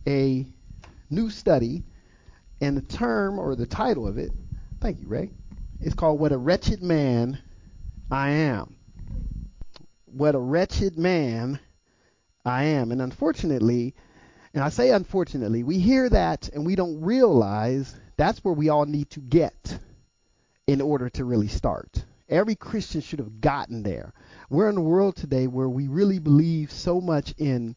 a new study, and the term or the title of it, thank you, Ray, is called What a Wretched Man I Am. What a wretched man I am. And unfortunately, and I say unfortunately, we hear that and we don't realize that's where we all need to get in order to really start. Every Christian should have gotten there. We're in a world today where we really believe so much in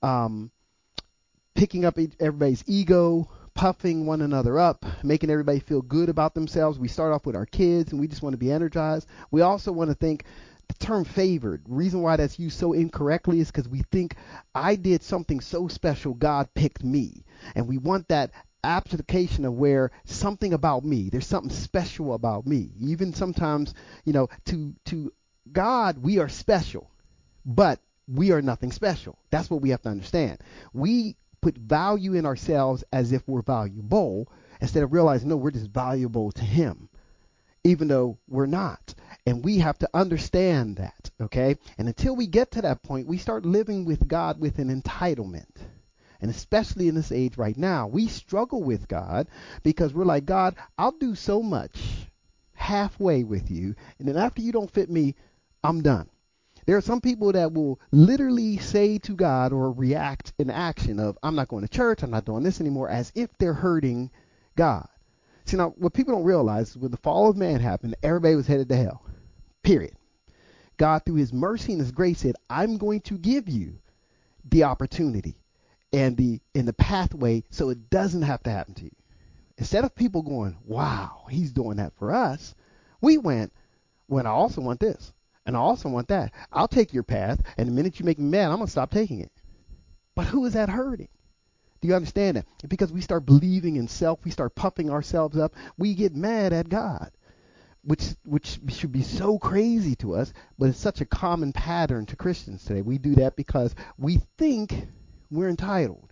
picking up everybody's ego, puffing one another up, making everybody feel good about themselves. We start off with our kids and we just want to be energized. We also want to think the term favored. The reason why that's used so incorrectly is because we think I did something so special, God picked me. And we want that application of where something about me, there's something special about me. Even sometimes, to God, we are special, but we are nothing special. That's what we have to understand. We put value in ourselves as if we're valuable instead of realizing, no, we're just valuable to him, even though we're not. And we have to understand that, okay? And until we get to that point, we start living with God with an entitlement. And especially in this age right now, we struggle with God because we're like, God, I'll do so much halfway with you, and then after you don't fit me, I'm done. There are some people that will literally say to God or react in action of, I'm not going to church, I'm not doing this anymore, as if they're hurting God. See, now, what people don't realize is when the fall of man happened, everybody was headed to hell, period. God, through his mercy and his grace, said, I'm going to give you the opportunity and the pathway so it doesn't have to happen to you. Instead of people going, wow, he's doing that for us, we went, well, I also want this, and I also want that. I'll take your path, and the minute you make me mad, I'm going to stop taking it. But who is that hurting? Do you understand that? Because we start believing in self, we start puffing ourselves up, we get mad at God, which should be so crazy to us, but it's such a common pattern to Christians today. We do that because we think we're entitled.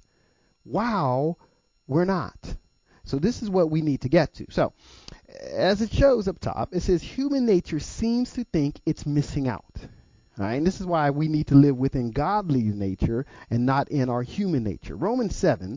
Wow, we're not. So this is what we need to get to. So as it shows up top, it says human nature seems to think it's missing out. All right, and this is why we need to live within godly nature and not in our human nature. Romans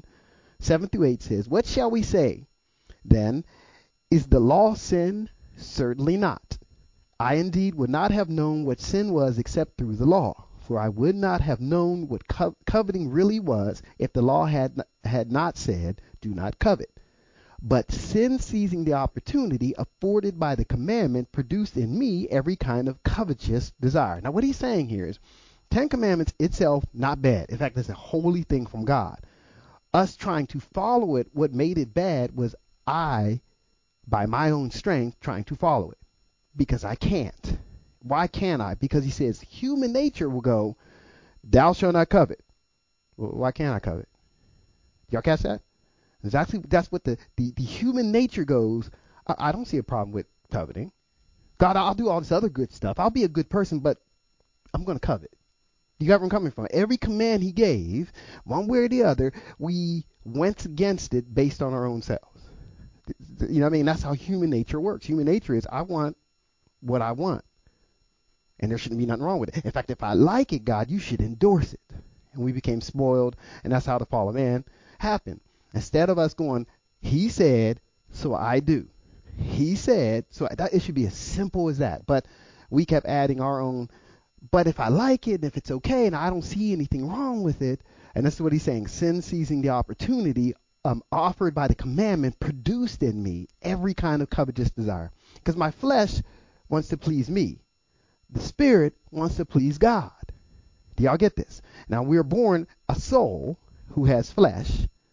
7:7-8 says, what shall we say then? Is the law sin? Certainly not. I indeed would not have known what sin was except through the law. For I would not have known what coveting really was if the law had not said, do not covet. But sin, seizing the opportunity afforded by the commandment, produced in me every kind of covetous desire. Now, what he's saying here is, Ten Commandments itself, not bad. In fact, it's a holy thing from God. Us trying to follow it, what made it bad was I, by my own strength, trying to follow it. Because I can't. Why can't I? Because he says human nature will go, thou shalt not covet. Well, why can't I covet? Y'all catch that? That's what the human nature goes. I don't see a problem with coveting. God, I'll do all this other good stuff. I'll be a good person, but I'm going to covet. You got where I'm coming from. Every command he gave, one way or the other, we went against it based on our own selves. You know what I mean? That's how human nature works. Human nature is I want what I want. And there shouldn't be nothing wrong with it. In fact, if I like it, God, you should endorse it. And we became spoiled, and that's how the fall of man happened. Instead of us going, he said, so I do. He said, so it should be as simple as that. But we kept adding our own, but if I like it, if it's okay, and I don't see anything wrong with it, and that's what he's saying, sin seizing the opportunity offered by the commandment produced in me every kind of covetous desire. Because my flesh wants to please me. The spirit wants to please God. Do y'all get this? Now, we're born a soul who has flesh,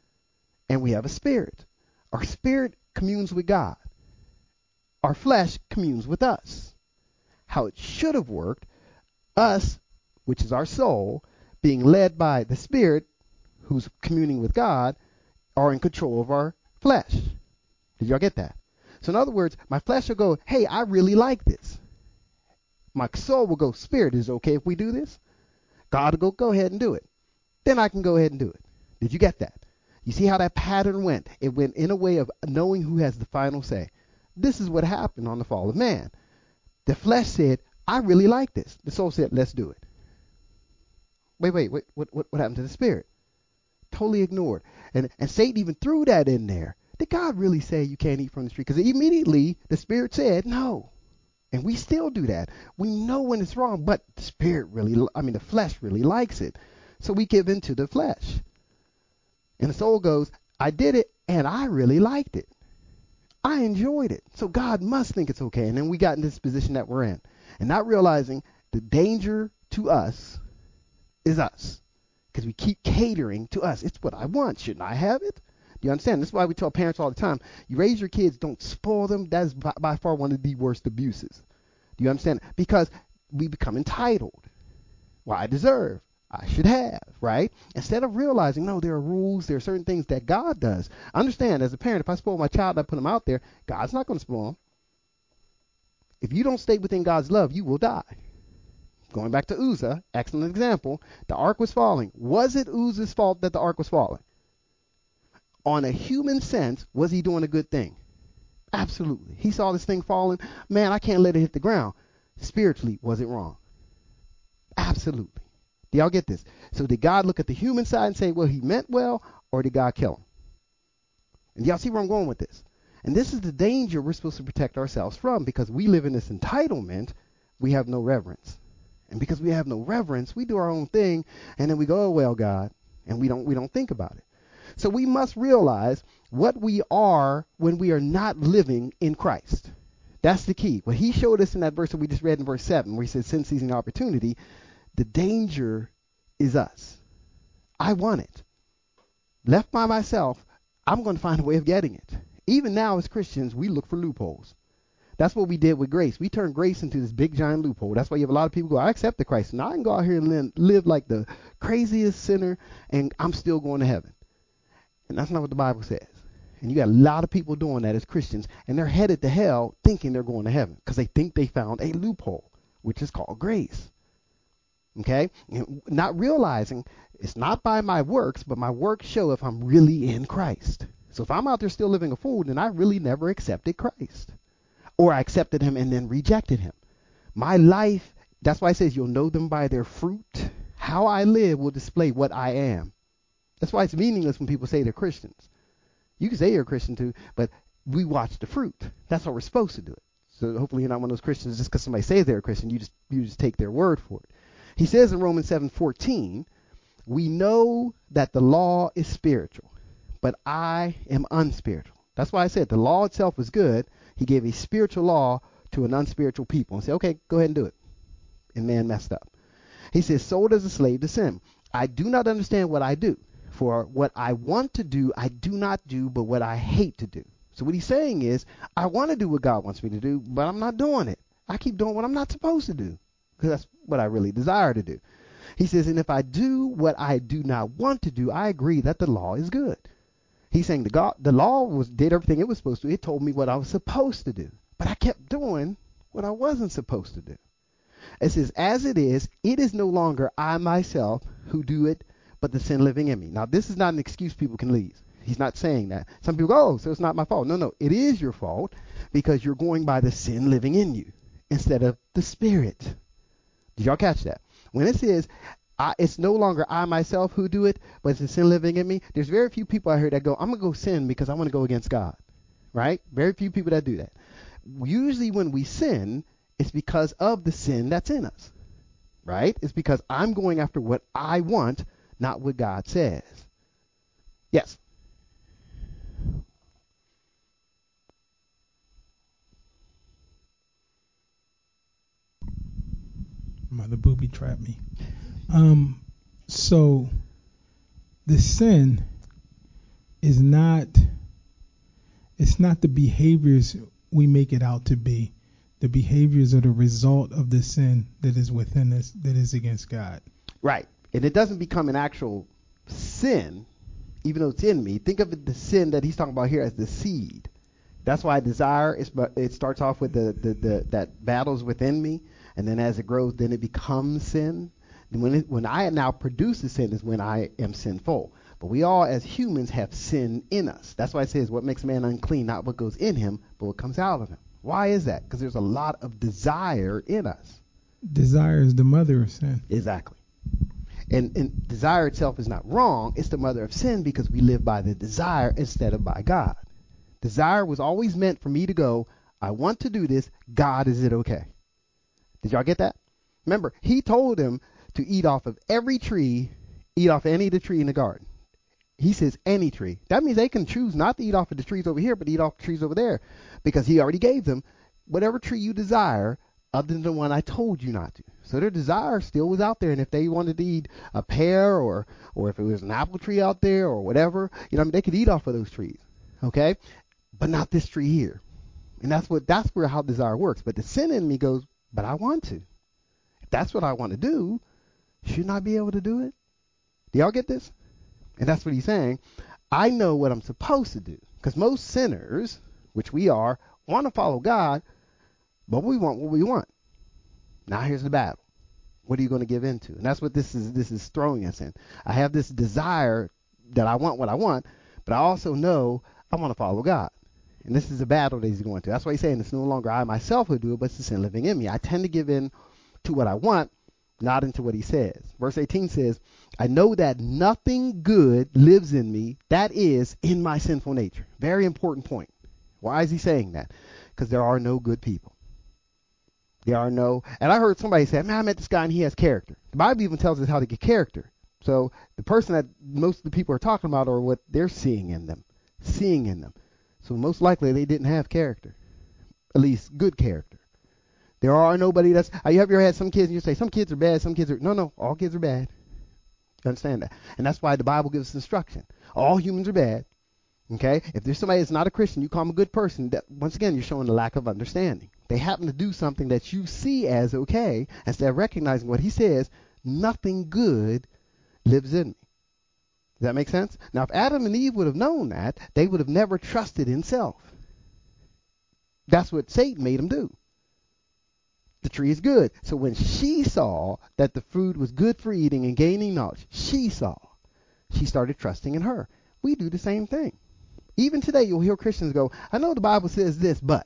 and we have a spirit. Our spirit communes with God. Our flesh communes with us. How it should have worked, us, which is our soul, being led by the spirit, who's communing with God, are in control of our flesh. Did y'all get that? So in other words, my flesh will go, hey, I really like this. My soul will go, spirit, is it okay if we do this? God will go ahead and do it. Then I can go ahead and do it. Did you get that? You see how that pattern went? It went in a way of knowing who has the final say. This is what happened on the fall of man. The flesh said, I really like this. The soul said, let's do it. Wait. What happened to the spirit? totally ignored. And Satan even threw that in there. Did God really say you can't eat from the tree? Because immediately the Spirit said no. And we still do that. We know when it's wrong, but the flesh really likes it. So we give into the flesh. And the soul goes, I did it and I really liked it. I enjoyed it. So God must think it's okay. And then we got in this position that we're in. And not realizing the danger to us is us. Because we keep catering to us. It's what I want. Shouldn't I have it? Do you understand? That's why we tell parents all the time, you raise your kids, don't spoil them. That is by far one of the worst abuses. Do you understand? Because we become entitled. Well, I deserve. I should have, right? Instead of realizing, no, there are rules, there are certain things that God does. Understand, as a parent, if I spoil my child, I put him out there, God's not going to spoil him. If you don't stay within God's love, you will die. Going back to Uzzah, excellent example. The ark was falling. Was it Uzzah's fault that the ark was falling? On a human sense, was he doing a good thing? Absolutely. He saw this thing falling. Man, I can't let it hit the ground. Spiritually, was it wrong? Absolutely. Do y'all get this? So did God look at the human side and say, well, he meant well, or did God kill him? And y'all see where I'm going with this? And this is the danger we're supposed to protect ourselves from, because we live in this entitlement. We have no reverence. And because we have no reverence, we do our own thing, and then we go, oh, well, God, and we don't think about it. So we must realize what we are when we are not living in Christ. That's the key. What he showed us in that verse that we just read in verse 7, where he said, sin, seizing opportunity, the danger is us. I want it. Left by myself, I'm going to find a way of getting it. Even now as Christians, we look for loopholes. That's what we did with grace. We turned grace into this big giant loophole. That's why you have a lot of people go, I accept the Christ. Now I can go out here and live like the craziest sinner, and I'm still going to heaven. And that's not what the Bible says. And you got a lot of people doing that as Christians, and they're headed to hell thinking they're going to heaven because they think they found a loophole, which is called grace. Okay? And not realizing it's not by my works, but my works show if I'm really in Christ. So if I'm out there still living a fool, then I really never accepted Christ. Or I accepted him and then rejected him. My life, that's why it says you'll know them by their fruit. How I live will display what I am. That's why it's meaningless when people say they're Christians. You can say you're a Christian too, but we watch the fruit. That's how we're supposed to do it. So hopefully you're not one of those Christians just because somebody says they're a Christian, you just take their word for it. He says in Romans 7:14, we know that the law is spiritual, but I am unspiritual. That's why I said the law itself was good. He gave a spiritual law to an unspiritual people and said, okay, go ahead and do it. And man messed up. He says, so does a slave to sin. I do not understand what I do. For what I want to do, I do not do, but what I hate to do. So what he's saying is, I want to do what God wants me to do, but I'm not doing it. I keep doing what I'm not supposed to do, because that's what I really desire to do. He says, and if I do what I do not want to do, I agree that the law is good. He's saying the law did everything it was supposed to. It told me what I was supposed to do, but I kept doing what I wasn't supposed to do. It says, as it is no longer I myself who do it, but the sin living in me. Now, this is not an excuse people can leave. He's not saying that. Some people go, oh, so it's not my fault. No, it is your fault because you're going by the sin living in you instead of the Spirit. Did y'all catch that? When it says, it's no longer I myself who do it, but it's the sin living in me, there's very few people I heard that go, I'm going to go sin because I want to go against God. Right? Very few people that do that. Usually when we sin, it's because of the sin that's in us. Right? It's because I'm going after what I want, not what God says. Yes. Mother booby trapped me. So the sin is not, it's not the behaviors we make it out to be. The behaviors are the result of the sin that is within us, that is against God. Right. And it doesn't become an actual sin, even though it's in me. Think of it, the sin that he's talking about here as the seed. That's why desire it starts off with the that battles within me, and then as it grows, then it becomes sin. And when I now produce the sin is when I am sinful. But we all as humans have sin in us. That's why it says what makes man unclean, not what goes in him, but what comes out of him. Why is that? Because there's a lot of desire in us. Desire is the mother of sin. Exactly. And desire itself is not wrong. It's the mother of sin because we live by the desire instead of by God. Desire was always meant for me to go, I want to do this. God, is it okay? Did y'all get that? Remember, he told him to eat off of every tree, eat off any of the tree in the garden. He says any tree. That means they can choose not to eat off of the trees over here, but eat off the trees over there, because he already gave them whatever tree you desire other than the one I told you not to. So their desire still was out there, and if they wanted to eat a pear or if it was an apple tree out there or whatever, they could eat off of those trees, okay? But not this tree here. And that's where how desire works. But the sin in me goes, but I want to. If that's what I want to do, shouldn't I be able to do it? Do y'all get this? And that's what he's saying. I know what I'm supposed to do. Because most sinners, which we are, want to follow God, but we want what we want. Now here's the battle. What are you going to give into? And that's what this is throwing us in. I have this desire that I want what I want, but I also know I want to follow God. And this is a battle that he's going to. That's why he's saying it's no longer I myself who do it, but it's the sin living in me. I tend to give in to what I want, not into what he says. Verse 18 says, I know that nothing good lives in me, that is, in my sinful nature. Very important point. Why is he saying that? Because there are no good people. There are no, and I heard somebody say, man, I met this guy and he has character. The Bible even tells us how to get character. So the person that most of the people are talking about are what they're seeing in them. So most likely they didn't have character, at least good character. There are nobody that's, you have ever had some kids and you say, some kids are bad, some kids are, no, all kids are bad. You understand that? And that's why the Bible gives us instruction. All humans are bad. Okay? If there's somebody that's not a Christian, you call them a good person, that, once again, you're showing a lack of understanding. They happen to do something that you see as okay, instead of recognizing what he says, nothing good lives in me. Does that make sense? Now, if Adam and Eve would have known that, they would have never trusted in self. That's what Satan made them do. The tree is good. So when she saw that the food was good for eating and gaining knowledge, she started trusting in her. We do the same thing. Even today, you'll hear Christians go, I know the Bible says this, but.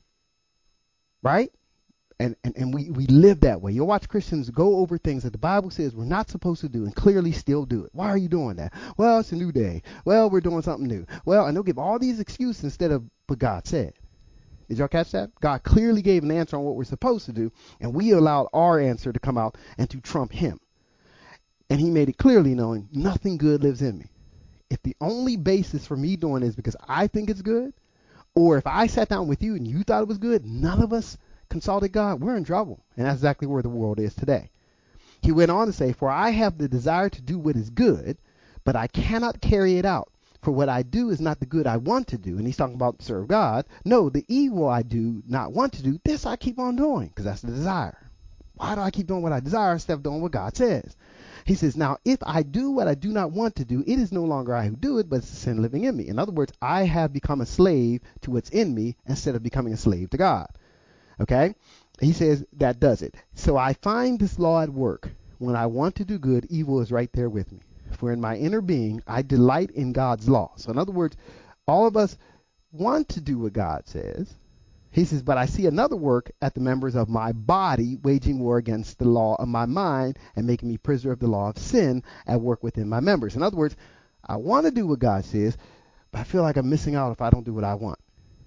Right? And we live that way. You'll watch Christians go over things that the Bible says we're not supposed to do and clearly still do it. Why are you doing that? Well, it's a new day. Well, we're doing something new. Well, and they'll give all these excuses instead of what God said. Did y'all catch that? God clearly gave an answer on what we're supposed to do, and we allowed our answer to come out and to trump him. And he made it clearly known nothing good lives in me. If the only basis for me doing it is because I think it's good, or if I sat down with you and you thought it was good, none of us consulted God, we're in trouble. And that's exactly where the world is today. He went on to say, for I have the desire to do what is good, but I cannot carry it out. For what I do is not the good I want to do. And he's talking about serve God. No, the evil I do not want to do, this I keep on doing, because that's the desire. Why do I keep doing what I desire instead of doing what God says? He says, now, if I do what I do not want to do, it is no longer I who do it, but it's the sin living in me. In other words, I have become a slave to what's in me instead of becoming a slave to God. Okay? He says that does it. So I find this law at work. When I want to do good, evil is right there with me. For in my inner being, I delight in God's law. So in other words, all of us want to do what God says. He says, but I see another work at the members of my body, waging war against the law of my mind and making me prisoner of the law of sin at work within my members. In other words, I want to do what God says, but I feel like I'm missing out if I don't do what I want.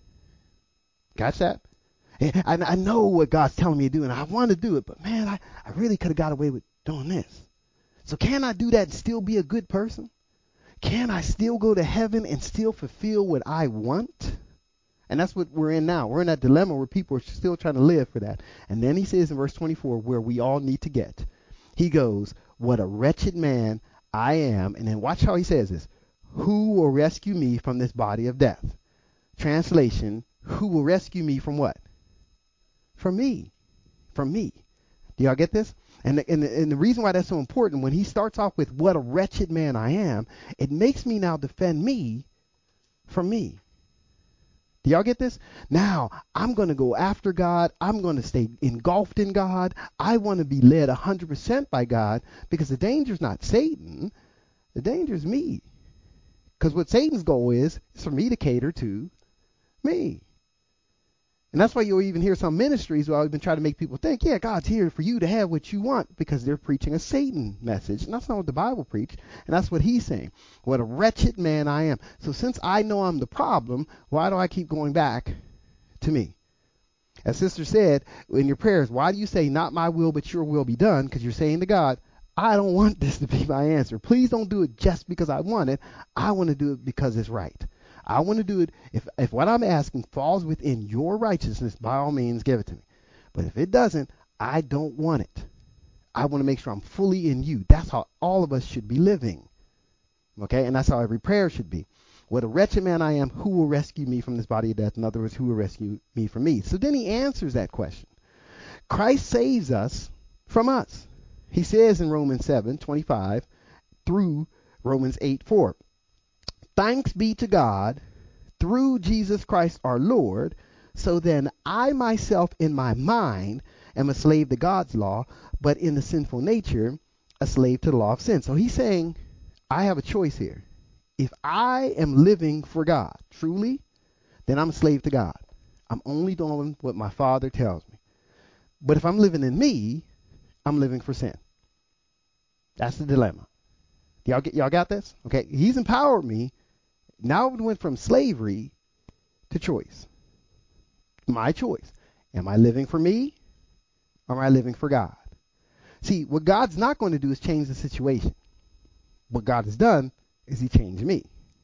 Catch that? I know what God's telling me to do, and I want to do it, but man, I really could have got away with doing this. So can I do that and still be a good person? Can I still go to heaven and still fulfill what I want? And that's what we're in now. We're in that dilemma where people are still trying to live for that. And then he says in verse 24, where we all need to get. He goes, what a wretched man I am. And then watch how he says this. Who will rescue me from this body of death? Translation, who will rescue me from what? From me. From me. Do y'all get this? And the reason why that's so important, when he starts off with what a wretched man I am, it makes me now defend me from me. Do y'all get this? Now, I'm going to go after God. I'm going to stay engulfed in God. I want to be led 100% by God, because the danger's not Satan. The danger's me. Because what Satan's goal is for me to cater to me. And that's why you'll even hear some ministries where I've been trying to make people think, yeah, God's here for you to have what you want, because they're preaching a Satan message. And that's not what the Bible preached. And that's what he's saying. What a wretched man I am. So since I know I'm the problem, why do I keep going back to me? As Sister said in your prayers, why do you say, not my will, but your will be done? Because you're saying to God, I don't want this to be my answer. Please don't do it just because I want it. I want to do it because it's right. I want to do it. If what I'm asking falls within your righteousness, by all means, give it to me. But if it doesn't, I don't want it. I want to make sure I'm fully in you. That's how all of us should be living. Okay? And that's how every prayer should be. What a wretched man I am, who will rescue me from this body of death? In other words, who will rescue me from me? So then he answers that question. Christ saves us from us. He says in Romans 7:25 through Romans 8:4, thanks be to God through Jesus Christ our Lord. So then I myself in my mind am a slave to God's law, but in the sinful nature, a slave to the law of sin. So he's saying, I have a choice here. If I am living for God, truly, then I'm a slave to God. I'm only doing what my Father tells me. But if I'm living in me, I'm living for sin. That's the dilemma. Y'all got this? Okay, he's empowered me. Now we went from slavery to choice. My choice. Am I living for me, or am I living for God? See, what God's not going to do is change the situation. What God has done is he changed me.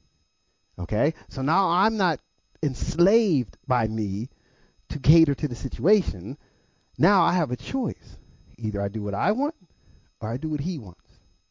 Okay? So now I'm not enslaved by me to cater to the situation. Now I have a choice. Either I do what I want, or I do what he wants.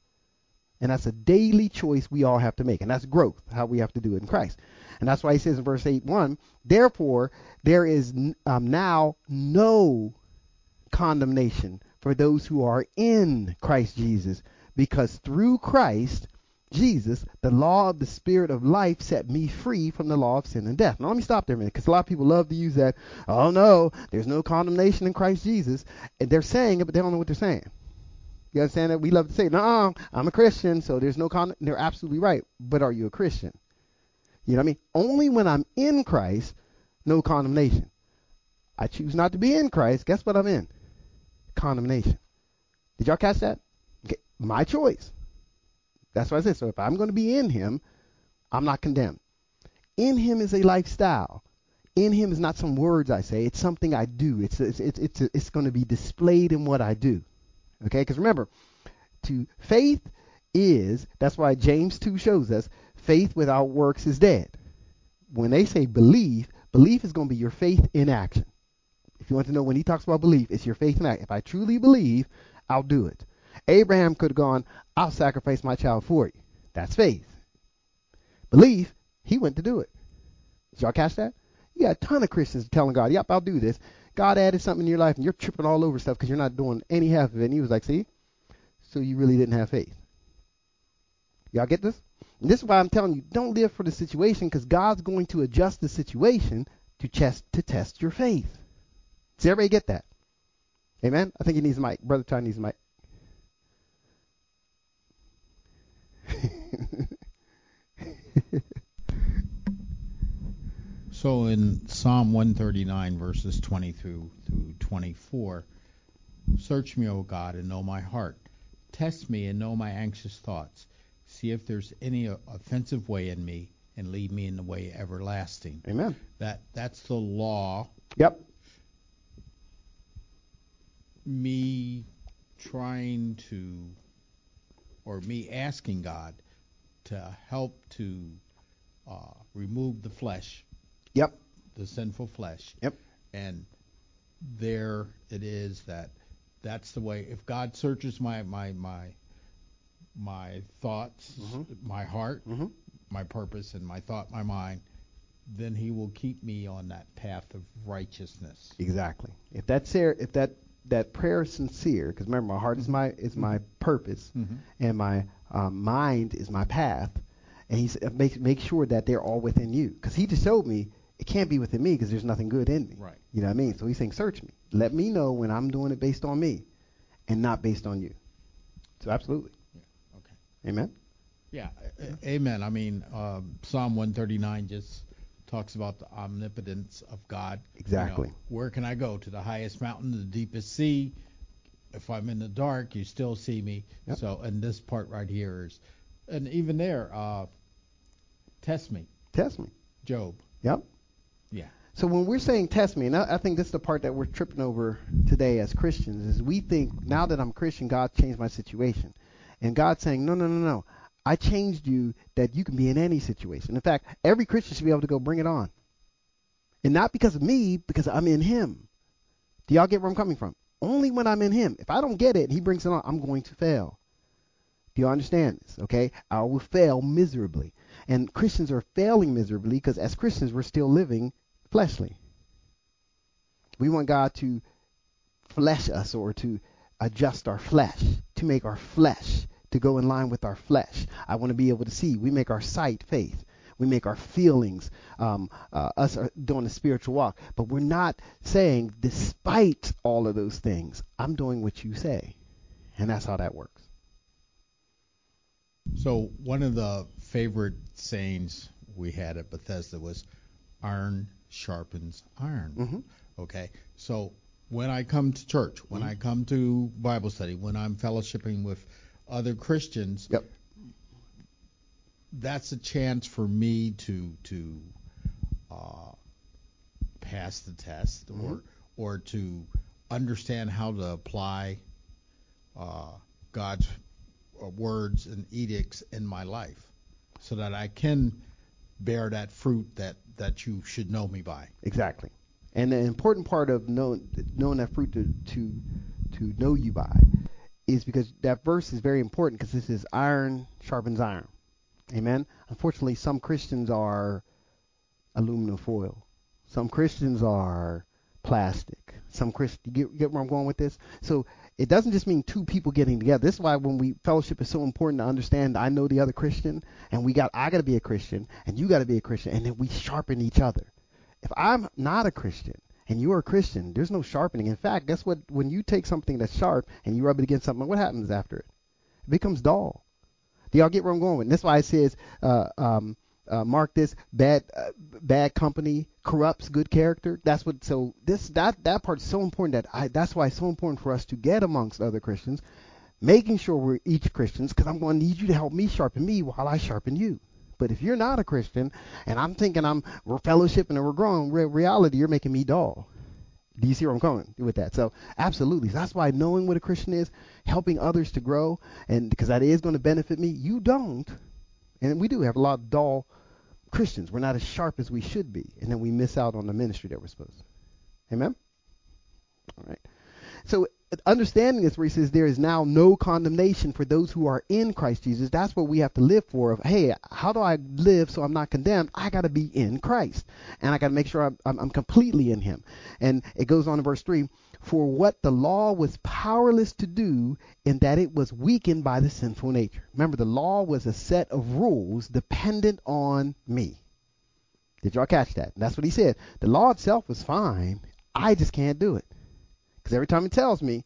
And that's a daily choice we all have to make. And that's growth, how we have to do it in Christ. And that's why he says in verse 8:1, therefore there is now no condemnation for those who are in Christ Jesus, because through Christ Jesus, the law of the Spirit of life set me free from the law of sin and death. Now let me stop there a minute, because a lot of people love to use that. Oh no, there's no condemnation in Christ Jesus. And they're saying it, but they don't know what they're saying. You understand that? We love to say, no, I'm a Christian, so there's no condemnation. They're absolutely right. But are you a Christian? You know what I mean? Only when I'm in Christ, no condemnation. I choose not to be in Christ. Guess what I'm in? Condemnation. Did y'all catch that? Okay. My choice. That's what I said. So if I'm going to be in him, I'm not condemned. In him is a lifestyle. In him is not some words I say. It's something I do. It's going to be displayed in what I do. Okay? Because remember, faith is, that's why James 2 shows us, faith without works is dead. When they say belief is going to be your faith in action. If you want to know when he talks about belief, it's your faith in action. If I truly believe, I'll do it. Abraham could have gone, I'll sacrifice my child for you. That's faith. Belief, he went to do it. Did y'all catch that? You got a ton of Christians telling God, yep, I'll do this. God added something in your life and you're tripping all over stuff because you're not doing any half of it. And he was like, see? So you really didn't have faith. Y'all get this? And this is why I'm telling you, don't live for the situation, because God's going to adjust the situation to test your faith. Does everybody get that? Amen? I think he needs a mic. Brother Ty needs a mic. So in Psalm 139, verses 20 through 24, search me, O God, and know my heart. Test me and know my anxious thoughts. See if there's any offensive way in me, and lead me in the way everlasting. Amen. That's the law. Yep. Me trying to, or me asking God to help to remove the flesh. Yep. The sinful flesh. Yep. And there it is that's the way. If God searches my thoughts, my heart, my purpose, and my thought, my mind, then he will keep me on that path of righteousness. Exactly. If that prayer is sincere, because remember, my heart is my purpose, and my mind is my path, and he said, make sure that they're all within you, because he just showed me it can't be within me because there's nothing good in me. Right. You know what I mean? So he's saying, search me. Let me know when I'm doing it based on me and not based on you. So absolutely. Yeah. Okay. Amen? Yeah. Amen. I mean, Psalm 139 just talks about the omnipotence of God. Exactly. Where can I go? To the highest mountain, the deepest sea. If I'm in the dark, you still see me. Yep. So, and this part right here is, and even there, test me, Test me. Job. Yep. Yeah. So when we're saying test me, and I think this is the part that we're tripping over today as Christians, is we think now that I'm Christian, God changed my situation. And God's saying, no, no, no, no. I changed you that you can be in any situation. In fact, every Christian should be able to go bring it on. And not because of me, because I'm in him. Do y'all get where I'm coming from? Only when I'm in him. If I don't get it and he brings it on, I'm going to fail. Do you understand this? Okay? I will fail miserably. And Christians are failing miserably because as Christians, we're still living fleshly. We want God to flesh us or to adjust our flesh, to make our flesh, to go in line with our flesh. I want to be able to see. We make our sight faith. We make our feelings us doing a spiritual walk. But we're not saying, despite all of those things, I'm doing what you say. And that's how that works. So one of the favorite sayings we had at Bethesda was, iron sharpens iron. Mm-hmm. Okay. So when I come to church, when Mm-hmm. I come to Bible study, when I'm fellowshipping with other Christians, Yep. that's a chance for me to pass the test, Mm-hmm. or to understand how to apply God's words and edicts in my life, so that I can bear that fruit that you should know me by. Exactly. And the important part of knowing that fruit to know you by is because that verse is very important, because this is iron sharpens iron. Amen. Unfortunately, some Christians are aluminum foil. Some Christians are plastic. Some Christians, you get where I'm going with this? So it doesn't just mean two people getting together. This is why when we fellowship is so important to understand. I know the other Christian, and I got to be a Christian, and you got to be a Christian, and then we sharpen each other. If I'm not a Christian and you're a Christian, there's no sharpening. In fact, guess what? When you take something that's sharp and you rub it against something, what happens after it? It becomes dull. Do y'all get where I'm going with? And that's why it says, mark this: bad company corrupts good character. That's what. So that part's so important that's why it's so important for us to get amongst other Christians, making sure we're each Christians, because I'm going to need you to help me sharpen me while I sharpen you. But if you're not a Christian and I'm thinking we're fellowshipping and we're growing, reality, you're making me dull. Do you see where I'm going with that? So absolutely. So that's why knowing what a Christian is, helping others to grow, and because that is going to benefit me. You don't, and we do have a lot of dull Christians. We're not as sharp as we should be, and then we miss out on the ministry that we're supposed to. Amen? All right. So understanding this, where he says there is now no condemnation for those who are in Christ Jesus, that's what we have to live for. Of, hey, how do I live so I'm not condemned? I got to be in Christ, and I got to make sure I'm completely in him. And it goes on in verse 3, for what the law was powerless to do, in that it was weakened by the sinful nature. Remember, the law was a set of rules dependent on me. Did y'all catch that? And that's what he said. The law itself was fine. I just can't do it. Because every time it tells me,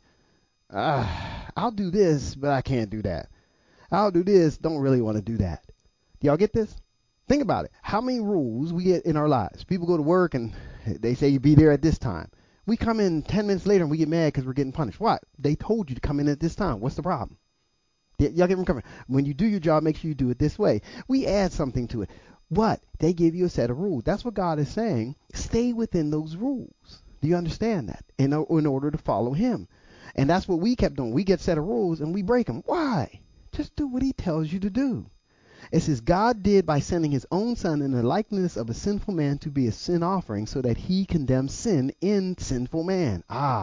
I'll do this, but I can't do that. I'll do this, don't really want to do that. Do y'all get this? Think about it. How many rules we get in our lives? People go to work and they say you be there at this time. We come in 10 minutes later and we get mad because we're getting punished. What? They told you to come in at this time. What's the problem? Y'all get where I'm coming? When you do your job, make sure you do it this way. We add something to it. What? They give you a set of rules. That's what God is saying. Stay within those rules. Do you understand that? In order to follow him. And that's what we kept doing. We get a set of rules and we break them. Why? Just do what he tells you to do. It says God did by sending his own son in the likeness of a sinful man to be a sin offering, so that he condemns sin in sinful man.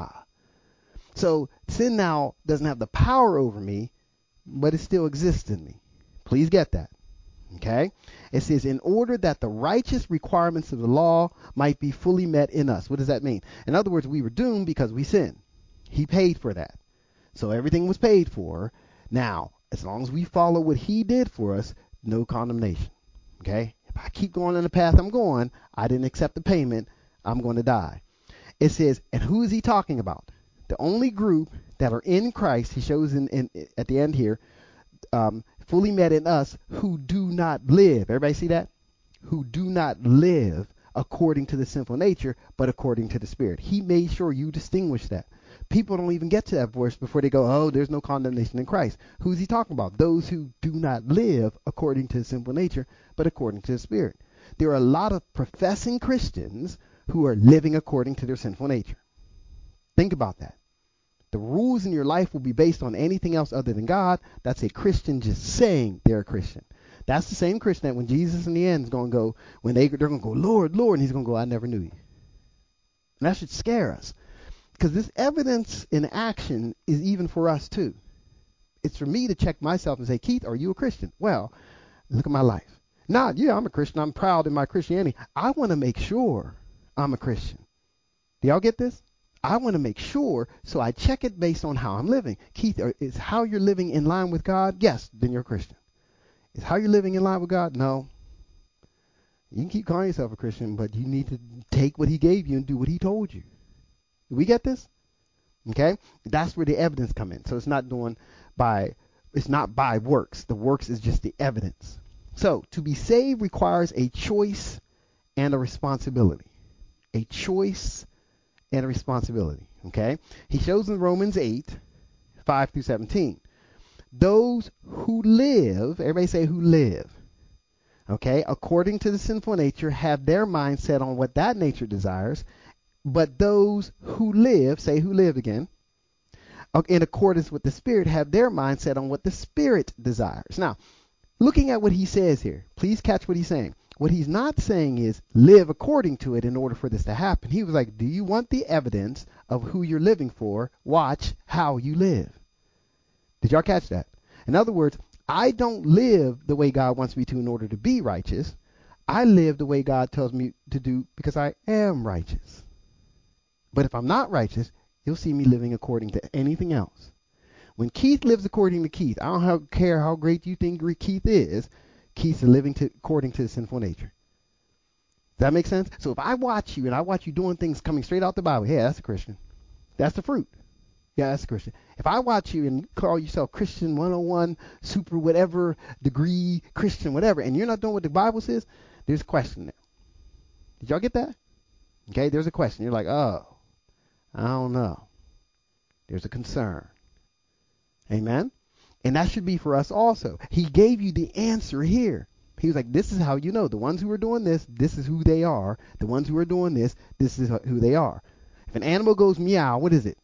So sin now doesn't have the power over me, but it still exists in me. Please get that. Okay? It says, in order that the righteous requirements of the law might be fully met in us. What does that mean? In other words, we were doomed because we sinned. He paid for that. So everything was paid for. Now, as long as we follow what he did for us, no condemnation. Okay? If I keep going on the path I'm going, I didn't accept the payment, I'm going to die. It says, and who is he talking about? The only group that are in Christ, he shows in at the end here, fully met in us, who do not live. Everybody see that? who do not live according to the sinful nature, but according to the Spirit. He made sure you distinguish that. People don't even get to that verse before they go, oh, there's no condemnation in Christ. Who's he talking about? Those who do not live according to the sinful nature, but according to the Spirit. There are a lot of professing Christians who are living according to their sinful nature. Think about that. The rules in your life will be based on anything else other than God. That's a Christian just saying they're a Christian. That's the same Christian that when Jesus in the end is going to go, when they're going to go, Lord, Lord, and he's going to go, I never knew you. And that should scare us. Because this evidence in action is even for us too. It's for me to check myself and say, Keith, are you a Christian? Well, look at my life. Yeah, I'm a Christian. I'm proud in my Christianity. I want to make sure I'm a Christian. Do y'all get this? I want to make sure, so I check it based on how I'm living. Keith, is how you're living in line with God? Yes, then you're a Christian. Is how you're living in line with God? No. You can keep calling yourself a Christian, but you need to take what he gave you and do what he told you. Do we get this? Okay? That's where the evidence come in. So it's not by works. The works is just the evidence. So to be saved requires a choice and a responsibility. A choice and a responsibility. Okay? He shows in Romans 8, 5 through 17. Those who live, everybody say who live, okay, according to the sinful nature, have their mind set on what that nature desires. But those who live, say who live again, in accordance with the Spirit, have their mind set on what the Spirit desires. Now, looking at what he says here, please catch what he's saying. What he's not saying is live according to it in order for this to happen. He was like, do you want the evidence of who you're living for? Watch how you live. Did y'all catch that? In other words, I don't live the way God wants me to in order to be righteous. I live the way God tells me to do because I am righteous. But if I'm not righteous, you'll see me living according to anything else. When Keith lives according to Keith, I don't care how great you think Keith is, Keith's living according to the sinful nature. Does that make sense? So if I watch you and I watch you doing things coming straight out the Bible, yeah, that's a Christian. That's the fruit. Yeah, that's a Christian. If I watch you and you call yourself Christian 101, super whatever, degree, Christian, whatever, and you're not doing what the Bible says, there's a question there. Did y'all get that? Okay, there's a question. You're like, oh, I don't know. There's a concern. Amen? And that should be for us also. He gave you the answer here. He was like, this is how you know. The ones who are doing this, this is who they are. The ones who are doing this, this is who they are. If an animal goes meow, what is it?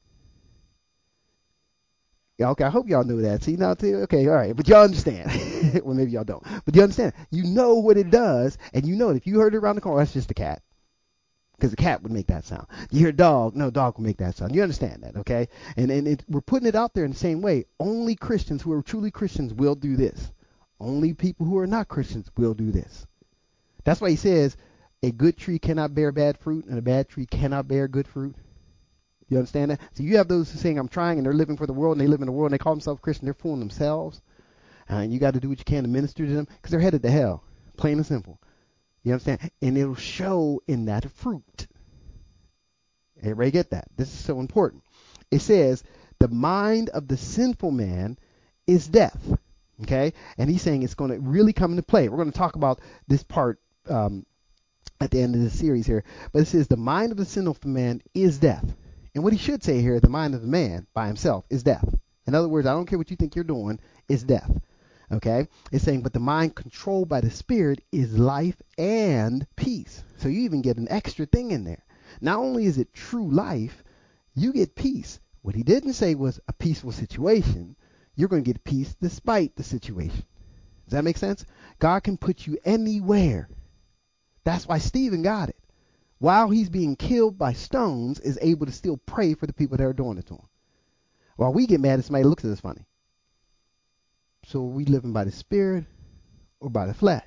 Yeah, okay, I hope y'all know that. See, now, okay, all right, but y'all understand. Well, maybe y'all don't. But you understand. You know what it does, and you know it. If you heard it around the corner, that's just a cat. Because a cat would make that sound. You hear a dog, no, dog will make that sound. You understand that, okay? And we're putting it out there in the same way. Only Christians who are truly Christians will do this. Only people who are not Christians will do this. That's why he says a good tree cannot bear bad fruit, and a bad tree cannot bear good fruit. You understand that? So you have those who saying, I'm trying, and they're living for the world, and they live in the world, and they call themselves Christian. They're fooling themselves. And you got to do what you can to minister to them, because they're headed to hell, plain and simple. You understand? And it'll show in that fruit. Everybody get that? This is so important. It says, the mind of the sinful man is death. Okay? And he's saying it's going to really come into play. We're going to talk about this part at the end of the series here. But it says, the mind of the sinful man is death. And what he should say here, the mind of the man by himself is death. In other words, I don't care what you think you're doing, is death. Okay? It's saying, but the mind controlled by the Spirit is life and peace. So you even get an extra thing in there. Not only is it true life, you get peace. What he didn't say was a peaceful situation. You're going to get peace despite the situation. Does that make sense? God can put you anywhere. That's why Stephen got it. While he's being killed by stones, is able to still pray for the people that are doing it to him. While we get mad at somebody that looks at us funny. So are we living by the Spirit or by the flesh?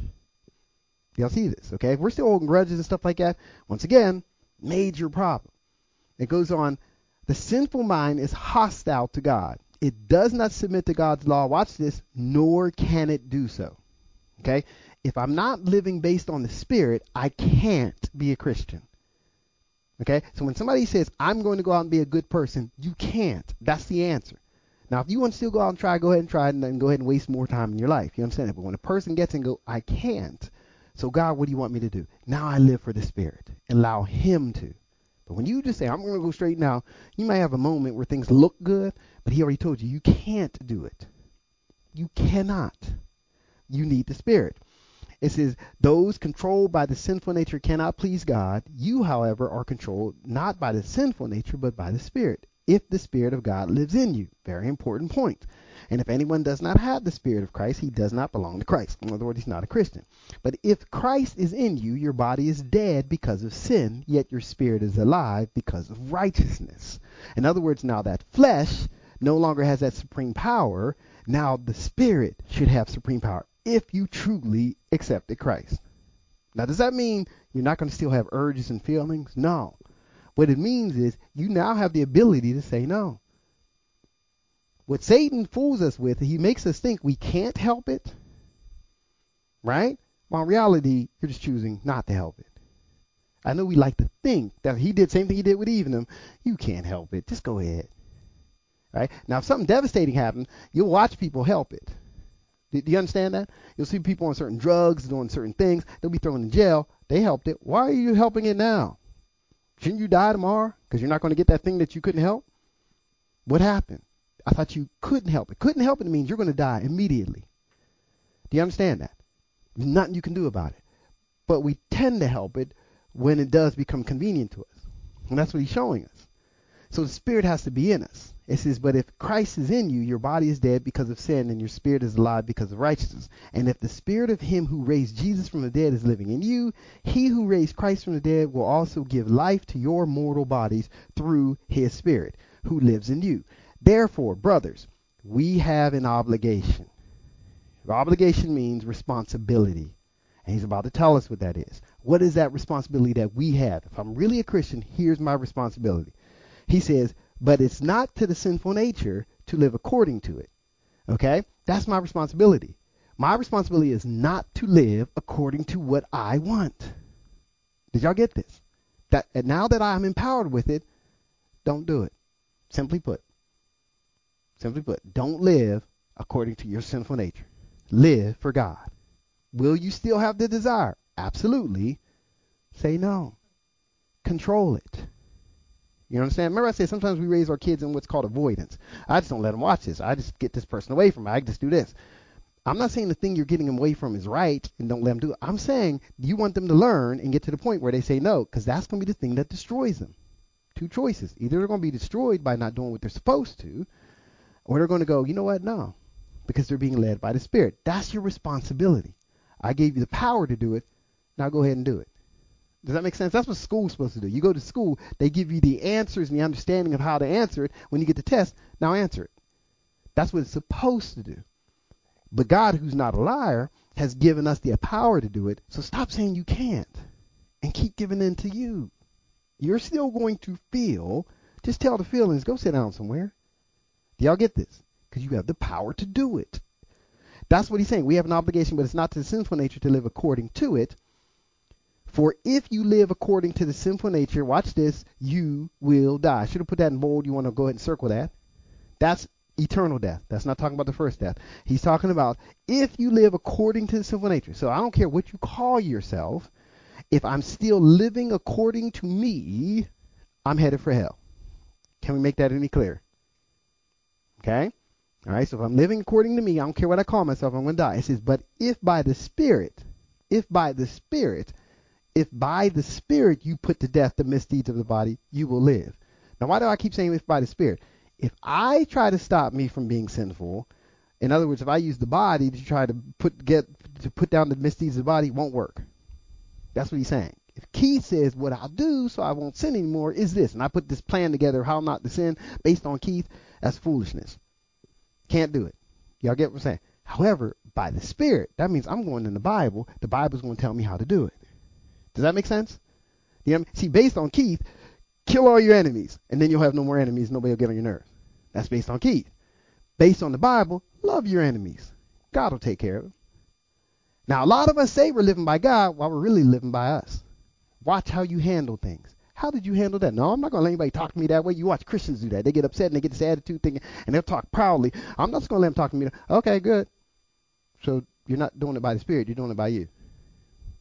Y'all see this, okay? If we're still holding grudges and stuff like that, once again, major problem. It goes on, the sinful mind is hostile to God. It does not submit to God's law. Watch this, nor can it do so. Okay? If I'm not living based on the Spirit, I can't be a Christian. Okay? So when somebody says, I'm going to go out and be a good person, you can't. That's the answer. Now, if you want to still go out and try, go ahead and try, and then go ahead and waste more time in your life. You understand that? But when a person gets and go, I can't, So God, what do you want me to do? Now I live for the Spirit. Allow him to. But when you just say, I'm going to go straight now, you might have a moment where things look good, but he already told you, you can't do it. You cannot. You need the Spirit. It says, those controlled by the sinful nature cannot please God. You, however, are controlled not by the sinful nature, but by the Spirit, if the Spirit of God lives in you. Very important point. And if anyone does not have the Spirit of Christ, he does not belong to Christ. In other words, he's not a Christian. But if Christ is in you, your body is dead because of sin, yet your spirit is alive because of righteousness. In other words, now that flesh no longer has that supreme power. Now the Spirit should have supreme power if you truly accepted Christ. Now, does that mean you're not going to still have urges and feelings? No. What it means is you now have the ability to say no. What Satan fools us with, he makes us think we can't help it, right? While in reality, you're just choosing not to help it. I know we like to think that he did the same thing he did with Eve and them. You can't help it. Just go ahead. Right? Now, if something devastating happens, you'll watch people help it. Do you understand that? You'll see people on certain drugs, doing certain things. They'll be thrown in jail. They helped it. Why are you helping it now? Shouldn't you die tomorrow because you're not going to get that thing that you couldn't help? What happened? I thought you couldn't help it. Couldn't help it means you're going to die immediately. Do you understand that? There's nothing you can do about it. But we tend to help it when it does become convenient to us. And that's what he's showing us. So the Spirit has to be in us. It says, but if Christ is in you, your body is dead because of sin, and your spirit is alive because of righteousness. And if the Spirit of him who raised Jesus from the dead is living in you, he who raised Christ from the dead will also give life to your mortal bodies through his Spirit who lives in you. Therefore, brothers, we have an obligation. Obligation means responsibility. And he's about to tell us what that is. What is that responsibility that we have? If I'm really a Christian, here's my responsibility. He says, but it's not to the sinful nature to live according to it. Okay? That's my responsibility. My responsibility is not to live according to what I want. Did y'all get this? That now that I'm empowered with it, don't do it. Simply put, don't live according to your sinful nature. Live for God. Will you still have the desire? Absolutely. Say no. Control it. You understand? Remember I said sometimes we raise our kids in what's called avoidance. I just don't let them watch this. I just get this person away from me. I just do this. I'm not saying the thing you're getting them away from is right and don't let them do it. I'm saying you want them to learn and get to the point where they say no, because that's going to be the thing that destroys them. Two choices. Either they're going to be destroyed by not doing what they're supposed to, or they're going to go, you know what? No, because they're being led by the Spirit. That's your responsibility. I gave you the power to do it. Now go ahead and do it. Does that make sense? That's what school's supposed to do. You go to school, they give you the answers and the understanding of how to answer it. When you get the test, now answer it. That's what it's supposed to do. But God, who's not a liar, has given us the power to do it. So stop saying you can't and keep giving in to you. You're still going to feel. Just tell the feelings, go sit down somewhere. Do y'all get this? Because you have the power to do it. That's what he's saying. We have an obligation, but it's not to the sinful nature to live according to it. For if you live according to the sinful nature, watch this, you will die. I should have put that in bold. You want to go ahead and circle that. That's eternal death. That's not talking about the first death. He's talking about if you live according to the sinful nature. So I don't care what you call yourself. If I'm still living according to me, I'm headed for hell. Can we make that any clearer? Okay? All right, so if I'm living according to me, I don't care what I call myself, I'm going to die. It says, but if by the Spirit you put to death the misdeeds of the body, you will live. Now, why do I keep saying if by the Spirit? If I try to stop me from being sinful, in other words, if I use the body to try to put down the misdeeds of the body, it won't work. That's what he's saying. If Keith says what I'll do so I won't sin anymore is this, and I put this plan together how not to sin based on Keith, that's foolishness. Can't do it. Y'all get what I'm saying? However, by the Spirit, that means I'm going in the Bible. The Bible's going to tell me how to do it. Does that make sense? You know what I mean? See, based on Keith, kill all your enemies, and then you'll have no more enemies. Nobody will get on your nerves. That's based on Keith. Based on the Bible, love your enemies. God will take care of them. Now, a lot of us say we're living by God while we're really living by us. Watch how you handle things. How did you handle that? No, I'm not going to let anybody talk to me that way. You watch Christians do that. They get upset and they get this attitude thing, and they'll talk proudly. I'm not just going to let them talk to me. Okay, good. So you're not doing it by the Spirit. You're doing it by you.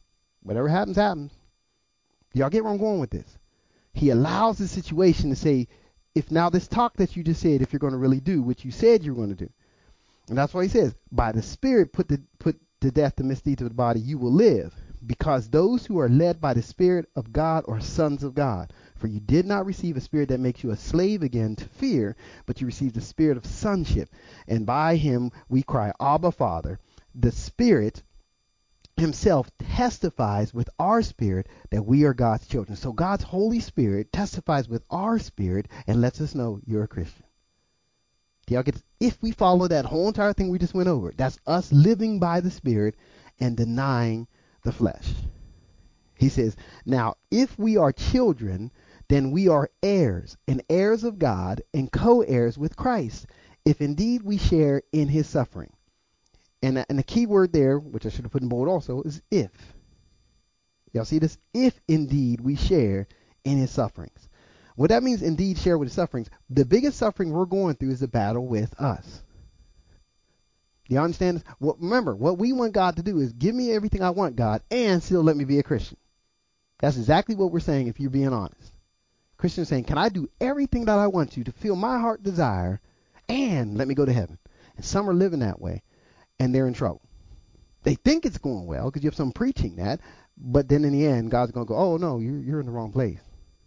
Whatever happens, happens. Y'all get where I'm going with this? He allows the situation to say, if now this talk that you just said, if you're going to really do what you said you're going to do. And that's why he says, by the Spirit put to death the misdeeds of the body, you will live. Because those who are led by the Spirit of God are sons of God. For you did not receive a spirit that makes you a slave again to fear, but you received the spirit of sonship. And by him we cry, Abba, Father. The Spirit himself testifies with our spirit that we are God's children. So God's Holy Spirit testifies with our spirit and lets us know you're a Christian. Do y'all get? If we follow that whole entire thing we just went over, that's us living by the Spirit and denying the flesh. He says, now if we are children, then we are heirs, and heirs of God, and co-heirs with Christ, if indeed we share in his suffering. And the key word there, which I should have put in bold also, is if. Y'all see this? If indeed we share in his sufferings. What that means, indeed share with his sufferings, the biggest suffering we're going through is the battle with us. Do you understand this? Well, remember, what we want God to do is give me everything I want, God, and still let me be a Christian. That's exactly what we're saying if you're being honest. Christians saying, can I do everything that I want to feel my heart desire and let me go to heaven? And some are living that way, and they're in trouble. They think it's going well because you have some preaching that, but then in the end, God's going to go, oh, no, you're in the wrong place.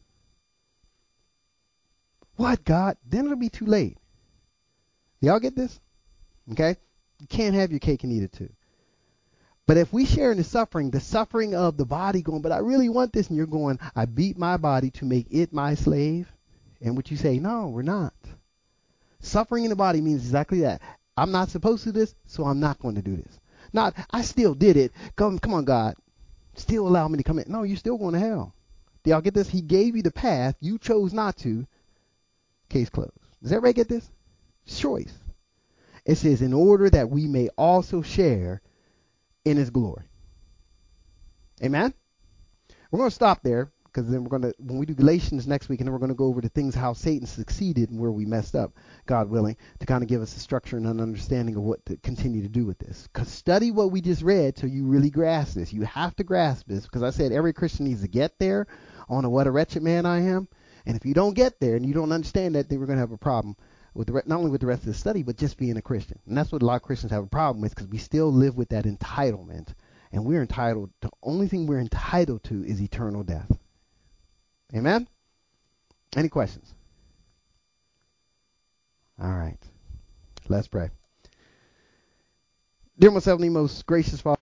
What, God? Then it'll be too late. Y'all get this? Okay? You can't have your cake and eat it too. But if we share in the suffering of the body going, but I really want this, and you're going, I beat my body to make it my slave. And what you say, no, we're not. Suffering in the body means exactly that. I'm not supposed to do this, so I'm not going to do this. Not, I still did it. Come on, God. Still allow me to come in. No, you're still going to hell. Do y'all get this? He gave you the path. You chose not to. Case closed. Does everybody get this? It's choice. It says, in order that we may also share in his glory. Amen? We're going to stop there because then when we do Galatians next week, and then we're going to go over the things how Satan succeeded and where we messed up, God willing, to kind of give us a structure and an understanding of what to continue to do with this. Because study what we just read till you really grasp this. You have to grasp this because I said every Christian needs to get there on what a wretched man I am. And if you don't get there and you don't understand that, then we're going to have a problem with not only with the rest of the study, but just being a Christian. And that's what a lot of Christians have a problem with because we still live with that entitlement. And we're entitled to, only thing we're entitled to is eternal death. Amen? Any questions? All right. Let's pray. Dear most heavenly, most gracious Father,